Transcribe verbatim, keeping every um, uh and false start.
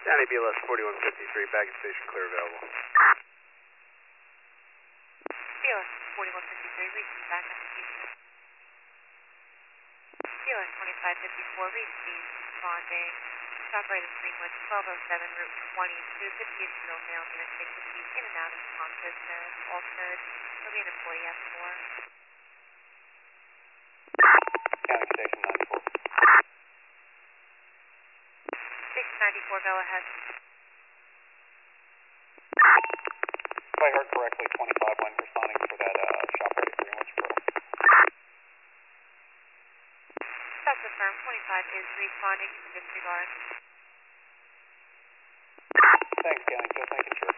County B L S forty-one fifty-three, baggage station clear available. B L S forty-one fifty-three, reaching back up to Houston. B L S twenty-five fifty-four, reaching, responding. Stop right at Greenwood, twelve oh seven, Route twenty-two, fifty-eight Millvale, Interstate fifty, in and out of Palm Business, all good. There'll be an employee at the door. County Station ninety-four. Station ninety-four, go ahead. If I heard correctly, twenty-five when responding for that uh, shop right at Greenwich Road. That's affirmed. twenty-five is responding to disregard. Thanks, County. Just making sure.